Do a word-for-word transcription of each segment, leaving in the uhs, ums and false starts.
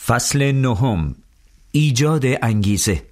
فصل نهم، ایجاد انگیزه.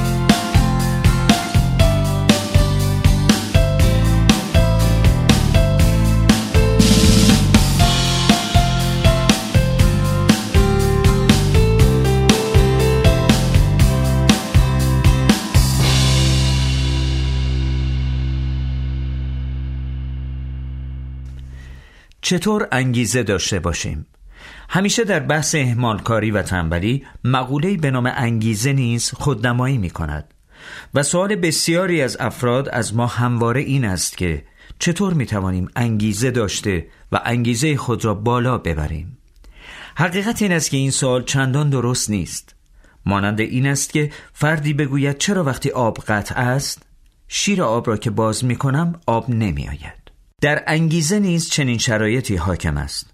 چطور انگیزه داشته باشیم؟ همیشه در بحث اهمالکاری و تنبلی مقوله‌ای به نام انگیزه نیز خودنمایی می کند و سوال بسیاری از افراد از ما همواره این است که چطور می توانیم انگیزه داشته و انگیزه خود را بالا ببریم؟ حقیقت این است که این سوال چندان درست نیست. مانند این است که فردی بگوید چرا وقتی آب قطع است، شیر آب را که باز می کنم آب نمی آید. در انگیزه نیز چنین شرایطی حاکم است.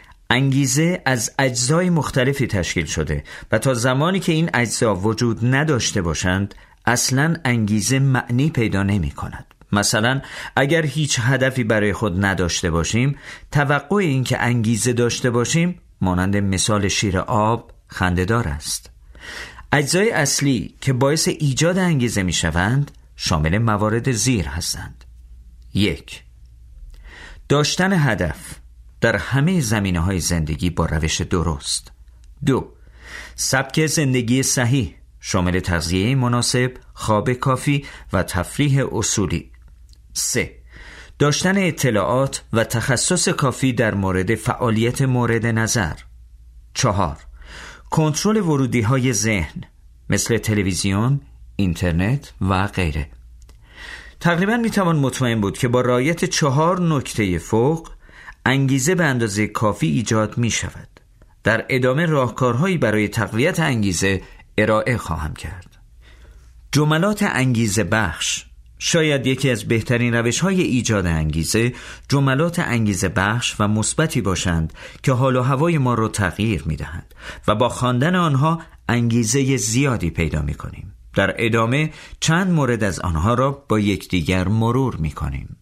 انگیزه از اجزای مختلفی تشکیل شده و تا زمانی که این اجزا وجود نداشته باشند اصلاً انگیزه معنی پیدا نمی کند. مثلا اگر هیچ هدفی برای خود نداشته باشیم، توقع این که انگیزه داشته باشیم مانند مثال شیر آب خنده‌دار است. اجزای اصلی که باعث ایجاد انگیزه می شوند شامل موارد زیر هستند. یک، داشتن هدف در همه زمینه‌های زندگی با روش درست. دو، سبک زندگی صحیح شامل تغذیه مناسب، خواب کافی و تفریح اصولی. سه، داشتن اطلاعات و تخصص کافی در مورد فعالیت مورد نظر. چهار، کنترل ورودی‌های ذهن مثل تلویزیون، اینترنت و غیره. تقریباً میتوان مطمئن بود که با رعایت چهار نکته فوق انگیزه به اندازه کافی ایجاد می شود. در ادامه راهکارهایی برای تقویت انگیزه ارائه خواهم کرد. جملات انگیزه بخش. شاید یکی از بهترین روش‌های ایجاد انگیزه جملات انگیزه بخش و مثبتی باشند که حال و هوای ما را تغییر می دهند و با خواندن آنها انگیزه زیادی پیدا می کنیم. در ادامه چند مورد از آنها را با یکدیگر مرور می کنیم.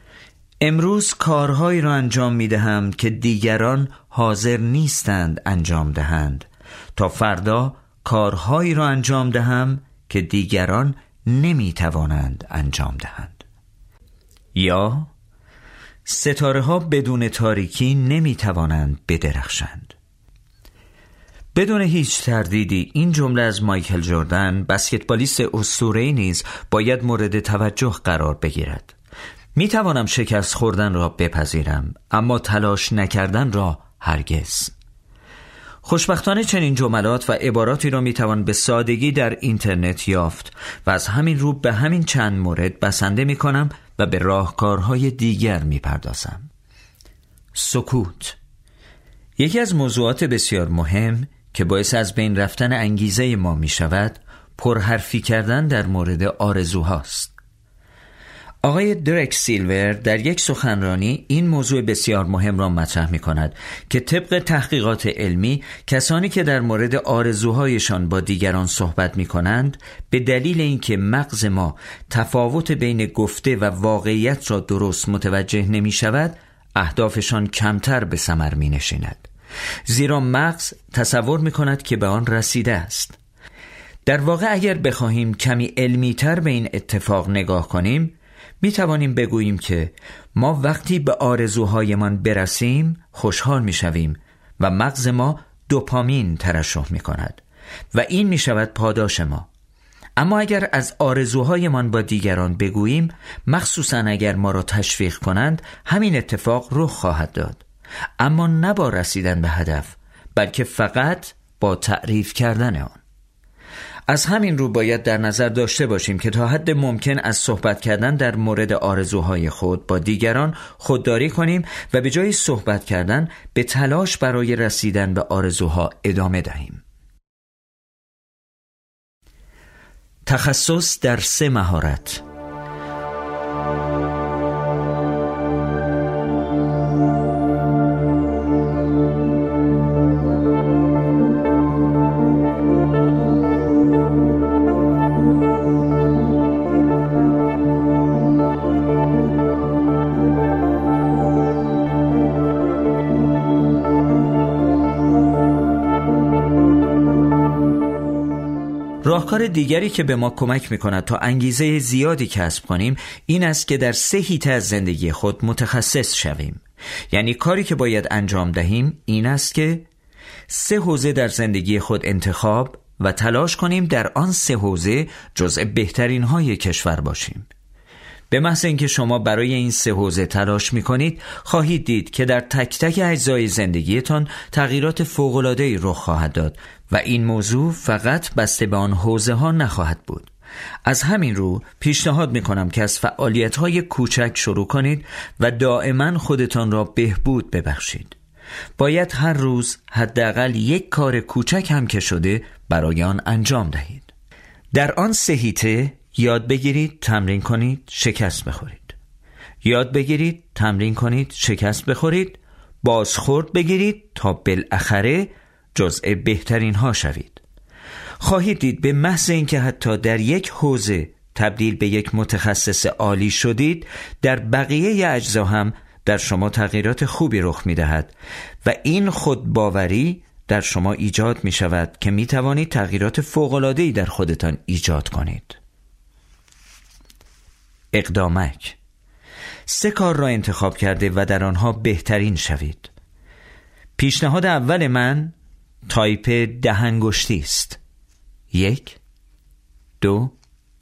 امروز کارهایی را انجام می دهم که دیگران حاضر نیستند انجام دهند تا فردا کارهایی را انجام دهم که دیگران نمی توانند انجام دهند. یا ستاره ها بدون تاریکی نمی توانند بدرخشند. بدون هیچ تردیدی این جمله از مایکل جردن، بسکتبالیست اسطوره‌ای نیز باید مورد توجه قرار بگیرد. می توانم شکست خوردن را بپذیرم، اما تلاش نکردن را هرگز. خوشبختانه چنین جملات و عباراتی را می توان به سادگی در اینترنت یافت و از همین رو به همین چند مورد بسنده می کنم و به راهکارهای دیگر می پردازم. سکوت. یکی از موضوعات بسیار مهم که باعث از بین رفتن انگیزه ما می شود پرحرفی کردن در مورد آرزوهاست. آقای درک سیلور در یک سخنرانی این موضوع بسیار مهم را مطرح می کند که طبق تحقیقات علمی کسانی که در مورد آرزوهایشان با دیگران صحبت می کنند به دلیل اینکه مغز ما تفاوت بین گفته و واقعیت را درست متوجه نمی شود اهدافشان کمتر به ثمر می نشیند، زیرا مغز تصور می کند که به آن رسیده است. در واقع اگر بخواهیم کمی علمی تر به این اتفاق نگاه کنیم می توانیم بگوییم که ما وقتی به آرزوهایمان برسیم خوشحال می شویم و مغز ما دوپامین ترشح می کند و این می شود پاداش ما. اما اگر از آرزوهایمان با دیگران بگوییم، مخصوصا اگر ما را تشویق کنند، همین اتفاق رخ خواهد داد، اما نه با رسیدن به هدف، بلکه فقط با تعریف کردن آن. از همین رو باید در نظر داشته باشیم که تا حد ممکن از صحبت کردن در مورد آرزوهای خود با دیگران خودداری کنیم و به جای صحبت کردن به تلاش برای رسیدن به آرزوها ادامه دهیم. تخصص در سه مهارت. راهکار دیگری که به ما کمک می‌کند تا انگیزه زیادی کسب کنیم این است که در سه حیطه از زندگی خود متخصص شویم. یعنی کاری که باید انجام دهیم این است که سه حوزه در زندگی خود انتخاب و تلاش کنیم در آن سه حوزه جزء بهترین های کشور باشیم. به محض اینکه شما برای این سه حوزه تلاش می‌کنید، خواهید دید که در تک تک اجزای زندگیتان تغییرات فوق‌العاده‌ای رخ خواهد داد و این موضوع فقط بسته به آن حوزه ها نخواهد بود. از همین رو پیشنهاد می‌کنم که از فعالیت‌های کوچک شروع کنید و دائما خودتان را بهبود ببخشید. باید هر روز حداقل یک کار کوچک هم که شده برای آن انجام دهید. در آن سه حیطه یاد بگیرید تمرین کنید شکست بخورید، یاد بگیرید تمرین کنید شکست بخورید، بازخورد بگیرید تا بالاخره جزء بهترین ها شوید. خواهید دید به محض اینکه حتی در یک حوزه تبدیل به یک متخصص عالی شدید، در بقیه اجزا هم در شما تغییرات خوبی رخ می دهد و این خودباوری در شما ایجاد می شود که می توانید تغییرات فوق‌العاده‌ای در خودتان ایجاد کنید. اقدامک: سه کار را انتخاب کرده و در آنها بهترین شوید. پیشنهاد اول من تایپ ده انگشتی است. یک، دو،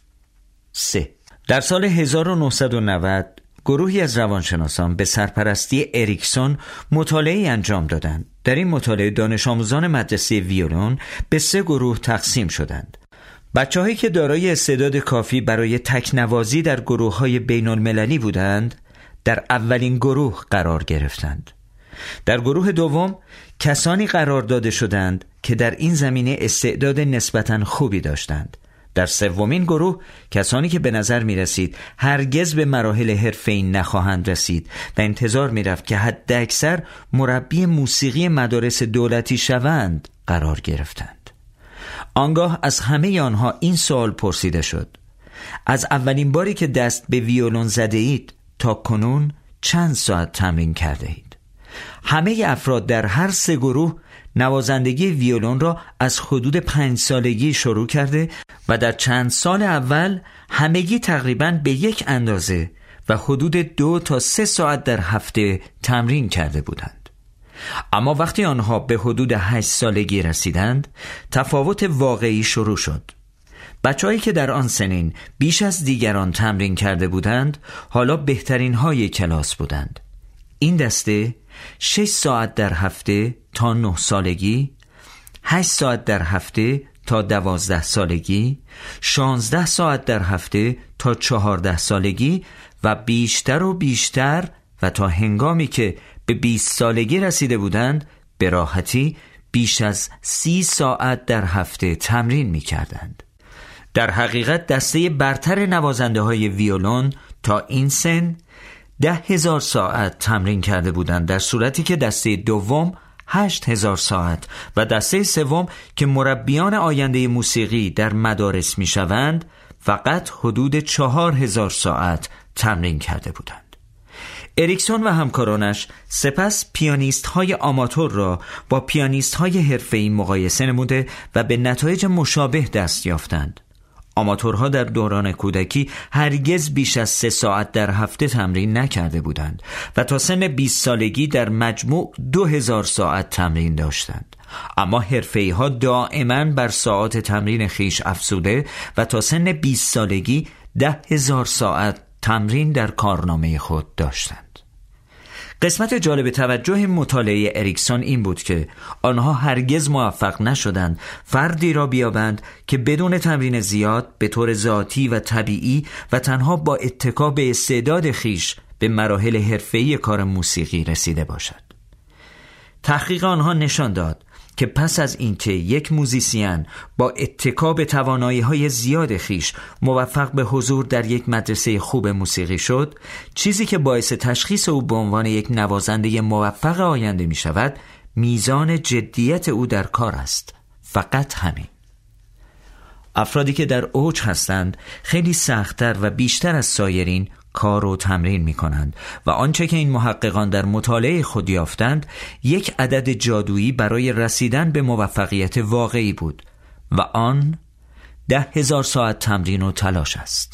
سه. در سال هزار و نهصد و نود گروهی از روانشناسان به سرپرستی اریکسون مطالعه‌ای انجام دادند. در این مطالعه دانش آموزان مدرسه ویولون به سه گروه تقسیم شدند. بچه‌هایی که دارای استعداد کافی برای تکنوازی در گروه‌های بین‌المللی بودند در اولین گروه قرار گرفتند. در گروه دوم کسانی قرار داده شدند که در این زمینه استعداد نسبتاً خوبی داشتند. در سومین گروه کسانی که به نظر می رسید هرگز به مراحل حرفه‌ای نخواهند رسید و انتظار می رفت که حد اکثر مربی موسیقی مدارس دولتی شوند قرار گرفتند. آنگاه از همه آنها این سوال پرسیده شد: از اولین باری که دست به ویولون زده اید تا کنون چند ساعت تمرین کرده اید؟ همه افراد در هر سه گروه نوازندگی ویولون را از حدود پنج سالگی شروع کرده و در چند سال اول همگی تقریباً به یک اندازه و حدود دو تا سه ساعت در هفته تمرین کرده بودند. اما وقتی آنها به حدود هشت سالگی رسیدند، تفاوت واقعی شروع شد. بچه‌هایی که در آن سنین بیش از دیگران تمرین کرده بودند، حالا بهترین های کلاس بودند. این دسته شش ساعت در هفته تا نه سالگی، هشت ساعت در هفته تا دوازده سالگی، شانزده ساعت در هفته تا چهارده سالگی و بیشتر و بیشتر و تا هنگامی که به بیست سالگی رسیده بودند به راحتی بیش از سی ساعت در هفته تمرین می کردند. در حقیقت دسته برتر نوازنده های ویولون تا این سن ده هزار ساعت تمرین کرده بودند، در صورتی که دسته دوم هشت هزار ساعت و دسته سوم که مربیان آینده موسیقی در مدارس می شوند فقط حدود چهار هزار ساعت تمرین کرده بودند. اریکسون و همکارانش سپس پیانیست های آماتور را با پیانیست های حرفه‌ای مقایسه نموده و به نتایج مشابه دست یافتند. آماتورها در دوران کودکی هرگز بیش از سه ساعت در هفته تمرین نکرده بودند و تا سن بیست سالگی در مجموع دو هزار ساعت تمرین داشتند. اما حرفه‌ای ها دائما بر ساعات تمرین خیش افزوده و تا سن بیست سالگی ده هزار ساعت تمرین در کارنامه خود داشتند. قسمت جالب توجه مطالعه اریکسون این بود که آنها هرگز موفق نشدند فردی را بیابند که بدون تمرین زیاد به طور ذاتی و طبیعی و تنها با اتکا به استعداد خیش به مراحل حرفه‌ای کار موسیقی رسیده باشد. تحقیق آنها نشان داد که پس از اینکه یک موزیسین با اتکا به توانایی‌های زیاد خیش موفق به حضور در یک مدرسه خوب موسیقی شد، چیزی که باعث تشخیص او به عنوان یک نوازنده موفق آینده می شود، میزان جدیت او در کار است. فقط همین. افرادی که در اوج هستند خیلی سخت‌تر و بیشتر از سایرین کار و تمرین می کنند و آنچه که این محققان در مطالعه خود یافتند یک عدد جادویی برای رسیدن به موفقیت واقعی بود و آن ده هزار ساعت تمرین و تلاش است.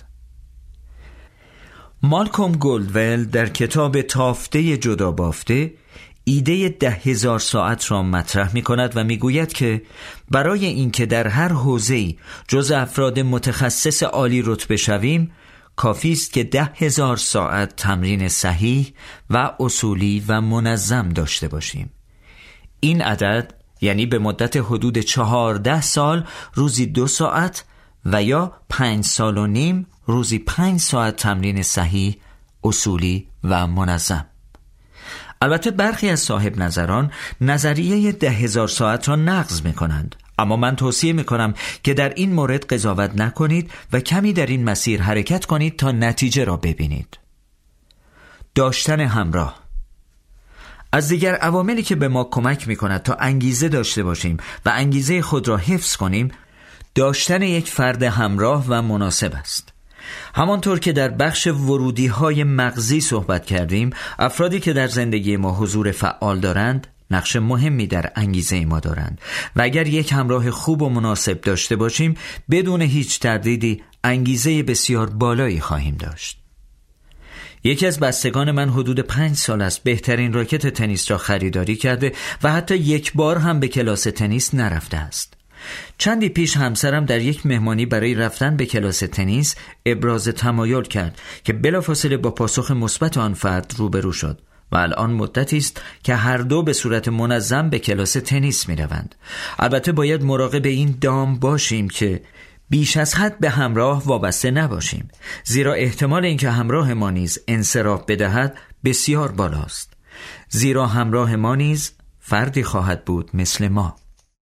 مالکوم گلدول در کتاب تافته جدا بافته ایده ده هزار ساعت را مطرح می کند و می گوید که برای اینکه در هر حوزه‌ای جز افراد متخصص عالی رتبه شویم، کافی است که ده هزار ساعت تمرین صحیح و اصولی و منظم داشته باشیم. این عدد یعنی به مدت حدود چهارده سال روزی دو ساعت و یا پنج سال و نیم روزی پنج ساعت تمرین صحیح، اصولی و منظم. البته برخی از صاحب نظران نظریه ده هزار ساعت را نقض می کنند، اما من توصیه می کنم که در این مورد قضاوت نکنید و کمی در این مسیر حرکت کنید تا نتیجه را ببینید. داشتن همراه از دیگر عواملی که به ما کمک می کند تا انگیزه داشته باشیم و انگیزه خود را حفظ کنیم، داشتن یک فرد همراه و مناسب است. همانطور که در بخش ورودی های مغزی صحبت کردیم، افرادی که در زندگی ما حضور فعال دارند نقش مهمی در انگیزه ما دارند و اگر یک همراه خوب و مناسب داشته باشیم، بدون هیچ تردیدی انگیزه بسیار بالایی خواهیم داشت. یکی از بستگان من حدود پنج سال است بهترین راکت تنیس را خریداری کرده و حتی یک بار هم به کلاس تنیس نرفته است. چندی پیش همسرم در یک مهمانی برای رفتن به کلاس تنیس ابراز تمایل کرد که بلافاصله با پاسخ مثبت آن فرد روبرو شد و الان مدتی است که هر دو به صورت منظم به کلاس تنیس می روند. البته باید مراقب این دام باشیم که بیش از حد به همراه وابسته نباشیم، زیرا احتمال اینکه همراه ما نیز انصراف بدهد بسیار بالاست، زیرا همراه ما نیز فردی خواهد بود مثل ما.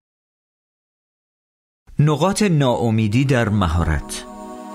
نقاط ناامیدی در مهارت.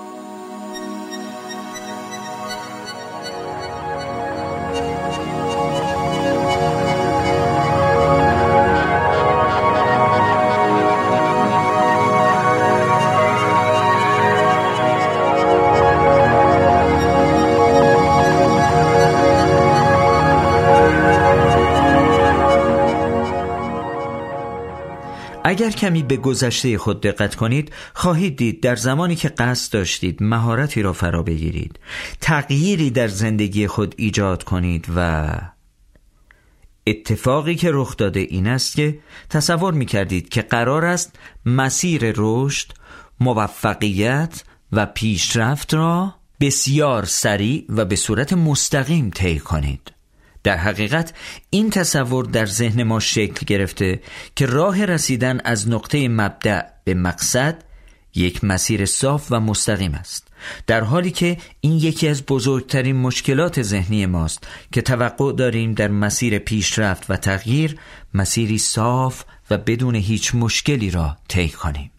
اگر کمی به گذشته خود دقت کنید، خواهید دید در زمانی که قصد داشتید مهارتی را فرا بگیرید، تغییری در زندگی خود ایجاد کنید و اتفاقی که رخ داده این است که تصور می‌کردید که قرار است مسیر رشد، موفقیت و پیشرفت را بسیار سریع و به صورت مستقیم طی کنید. در حقیقت این تصور در ذهن ما شکل گرفته که راه رسیدن از نقطه مبدأ به مقصد یک مسیر صاف و مستقیم است، در حالی که این یکی از بزرگترین مشکلات ذهنی ماست که توقع داریم در مسیر پیشرفت و تغییر مسیری صاف و بدون هیچ مشکلی را طی کنیم.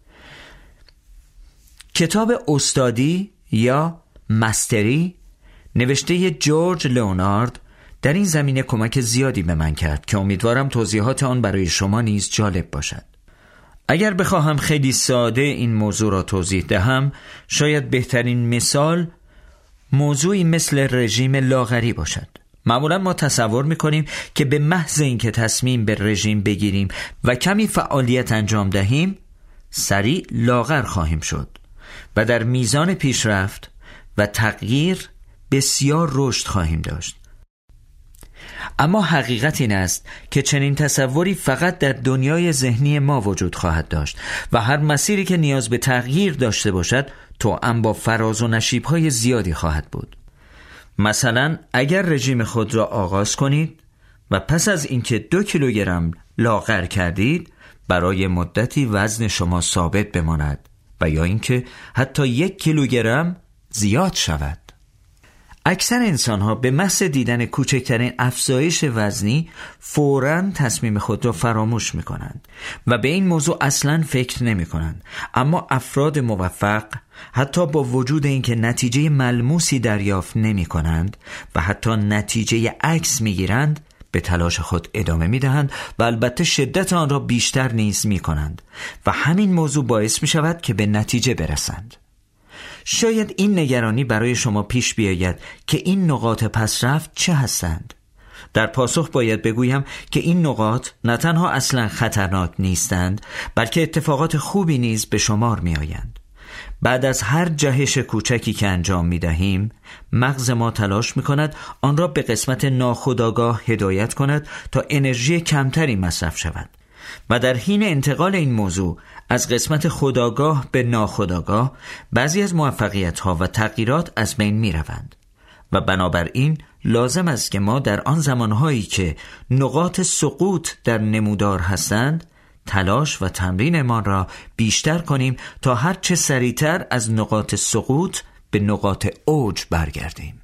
کتاب استادی یا مستری نوشته جورج لئونارد در این زمینه کمک زیادی به من کرد که امیدوارم توضیحات آن برای شما نیز جالب باشد. اگر بخواهم خیلی ساده این موضوع را توضیح دهم، شاید بهترین مثال موضوعی مثل رژیم لاغری باشد. معمولا ما تصور میکنیم که به محض اینکه تصمیم به رژیم بگیریم و کمی فعالیت انجام دهیم، سریع لاغر خواهیم شد و در میزان پیشرفت و تغییر بسیار رشد خواهیم داشت. اما حقیقت این است که چنین تصوری فقط در دنیای ذهنی ما وجود خواهد داشت و هر مسیری که نیاز به تغییر داشته باشد توأم با فراز و نشیب‌های زیادی خواهد بود. مثلا اگر رژیم خود را آغاز کنید و پس از اینکه دو کیلوگرم لاغر کردید، برای مدتی وزن شما ثابت بماند و یا اینکه حتی یک کیلوگرم زیاد شود. اکثر انسان‌ها به محض دیدن کوچکترین افزایش وزنی فوراً تصمیم خود را فراموش می‌کنند و به این موضوع اصلاً فکر نمی‌کنند. اما افراد موفق حتی با وجود اینکه نتیجه ملموسی دریافت نمی‌کنند و حتی نتیجه عکس می‌گیرند، به تلاش خود ادامه می‌دهند و البته شدت آن را بیشتر نیز می‌کنند و همین موضوع باعث می‌شود که به نتیجه برسند. شاید این نگرانی برای شما پیش بیاید که این نقاط پسرفت چه هستند؟ در پاسخ باید بگویم که این نقاط نه تنها اصلا خطرناک نیستند، بلکه اتفاقات خوبی نیز به شمار می آیند. بعد از هر جهش کوچکی که انجام می دهیم، مغز ما تلاش می کند آن را به قسمت ناخودآگاه هدایت کند تا انرژی کمتری مصرف شود و در حین انتقال این موضوع از قسمت خودآگاه به ناخودآگاه بعضی از موفقیت‌ها و تغییرات از بین می روند و بنابراین لازم است که ما در آن زمانهایی که نقاط سقوط در نمودار هستند تلاش و تمرینمان را بیشتر کنیم تا هر چه سریعتر از نقاط سقوط به نقاط اوج برگردیم.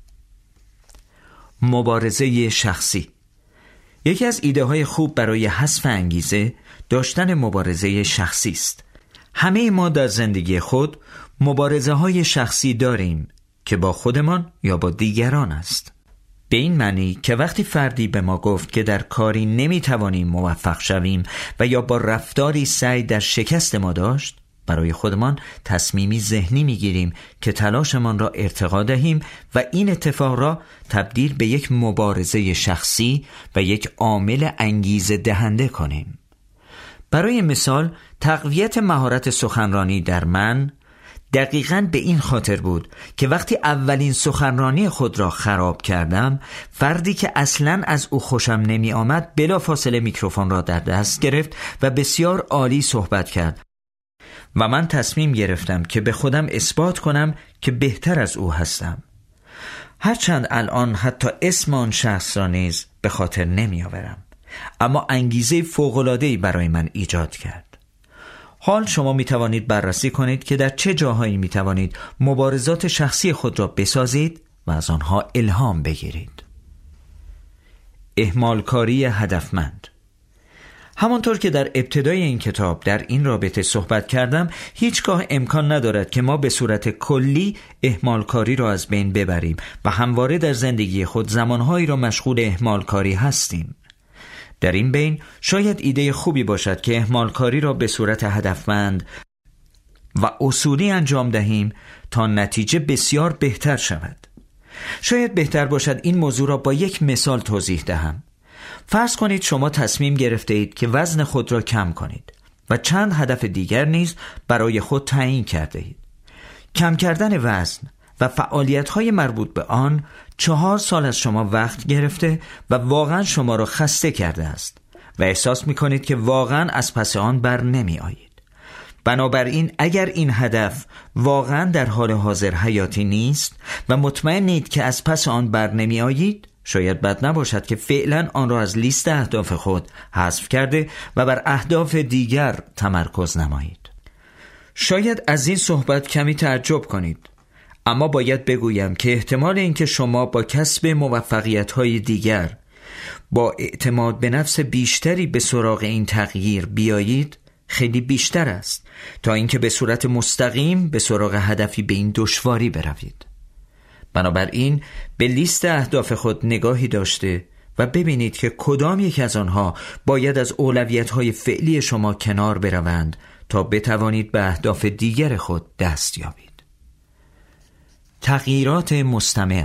مبارزه شخصی. یکی از ایده های خوب برای حذف انگیزه داشتن مبارزه شخصی است. همه ما در زندگی خود مبارزه های شخصی داریم که با خودمان یا با دیگران است. به این معنی که وقتی فردی به ما گفت که در کاری نمیتوانیم موفق شویم و یا با رفتاری سعی در شکست ما داشت، برای خودمان تصمیمی ذهنی میگیریم که تلاشمان را ارتقا دهیم و این اتفاق را تبدیل به یک مبارزه شخصی و یک عامل انگیزه دهنده کنیم. برای مثال، تقویت مهارت سخنرانی در من دقیقاً به این خاطر بود که وقتی اولین سخنرانی خود را خراب کردم، فردی که اصلاً از او خوشم نمی آمد بلافاصله میکروفون را در دست گرفت و بسیار عالی صحبت کرد و من تصمیم گرفتم که به خودم اثبات کنم که بهتر از او هستم. هرچند الان حتی اسم آن شخص را نیز به خاطر نمی آورم، اما انگیزه فوق‌العاده‌ای برای من ایجاد کرد. حال شما می توانید بررسی کنید که در چه جاهایی می توانید مبارزات شخصی خود را بسازید و از آنها الهام بگیرید. اهمالکاری هدفمند. همانطور که در ابتدای این کتاب در این رابطه صحبت کردم، هیچگاه امکان ندارد که ما به صورت کلی اهمالکاری را از بین ببریم و همواره در زندگی خود زمانهایی را مشغول اهمالکاری هستیم. در این بین شاید ایده خوبی باشد که اهمالکاری را به صورت هدفمند و اصولی انجام دهیم تا نتیجه بسیار بهتر شود. شاید بهتر باشد این موضوع را با یک مثال توضیح دهم. فرض کنید شما تصمیم گرفته اید که وزن خود را کم کنید و چند هدف دیگر نیز برای خود تعیین کرده اید. کم کردن وزن و فعالیت‌های مربوط به آن چهار سال از شما وقت گرفته و واقعا شما را خسته کرده است و احساس می‌کنید که واقعا از پس آن بر نمی‌آیید. بنابراین اگر این هدف واقعا در حال حاضر حیاتی نیست و مطمئنید که از پس آن بر نمی‌آیید، شاید بد نباشد که فعلا آن را از لیست اهداف خود حذف کرده و بر اهداف دیگر تمرکز نمایید. شاید از این صحبت کمی تعجب کنید، اما باید بگویم که احتمال اینکه شما با کسب موفقیت‌های دیگر با اعتماد به نفس بیشتری به سراغ این تغییر بیایید خیلی بیشتر است تا اینکه به صورت مستقیم به سراغ هدفی به این دشواری بروید. بنابراین به لیست اهداف خود نگاهی داشته و ببینید که کدام یک از آنها باید از اولویت‌های فعلی شما کنار بروند تا بتوانید به اهداف دیگر خود دست یابید. تغییرات مستمر.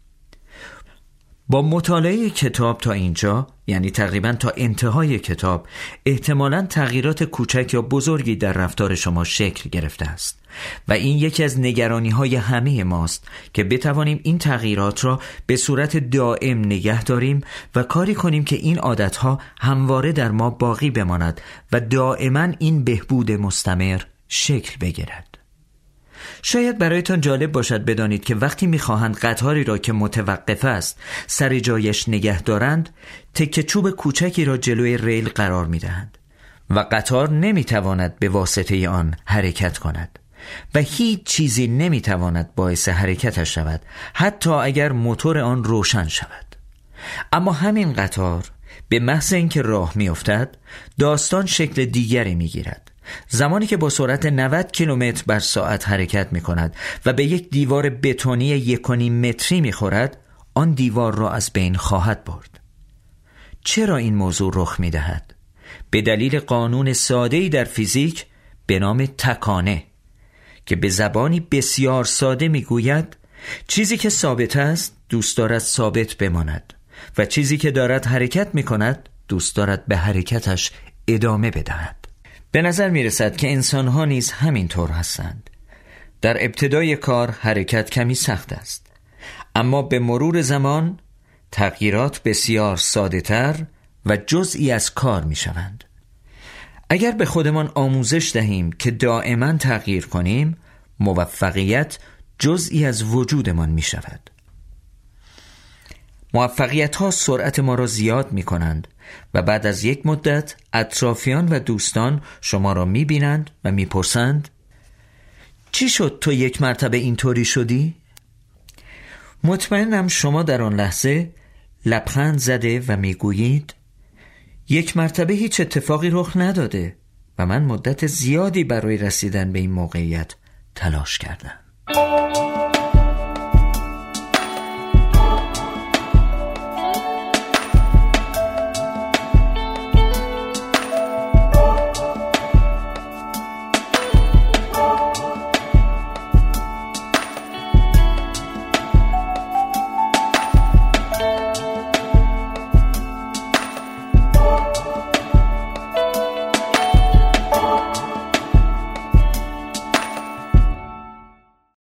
با مطالعه کتاب تا اینجا، یعنی تقریباً تا انتهای کتاب، احتمالاً تغییرات کوچک یا بزرگی در رفتار شما شکل گرفته است و این یکی از نگرانی‌های همه ماست که بتوانیم این تغییرات را به صورت دائم نگه داریم و کاری کنیم که این عادت‌ها همواره در ما باقی بماند و دائما این بهبود مستمر شکل بگیرد. شاید برایتان جالب باشد بدانید که وقتی می‌خواهند قطاری را که متوقف است سر جایش نگه دارند، تکه چوب کوچکی را جلوی ریل قرار می‌دهند و قطار نمی‌تواند به واسطه آن حرکت کند و هیچ چیزی نمی‌تواند باعث حرکتش شود، حتی اگر موتور آن روشن شود. اما همین قطار به محض اینکه راه می‌افتد، داستان شکل دیگری می‌گیرد. زمانی که با سرعت نود کیلومتر بر ساعت حرکت می کند و به یک دیوار بتونی یک و نیم متری می خورد، آن دیوار را از بین خواهد برد. چرا این موضوع رخ می دهد؟ به دلیل قانون ساده‌ای در فیزیک به نام تکانه که به زبانی بسیار ساده می گوید چیزی که ثابت است دوست دارد ثابت بماند و چیزی که دارد حرکت می کند دوست دارد به حرکتش ادامه بدهد. به نظر می رسد که انسان‌ها نیز همین طور هستند. در ابتدای کار حرکت کمی سخت است، اما به مرور زمان تغییرات بسیار ساده‌تر و جزئی از کار می شوند. اگر به خودمان آموزش دهیم که دائما تغییر کنیم، موفقیت جزئی از وجودمان می شود. موفقیت ها سرعت ما را زیاد می کنند و بعد از یک مدت اطرافیان و دوستان شما را می بینند و می پرسند چی شد تو یک مرتبه اینطوری شدی؟ مطمئنم شما در آن لحظه لبخند زده و می گویید یک مرتبه هیچ اتفاقی رخ نداده و من مدت زیادی برای رسیدن به این موقعیت تلاش کردم.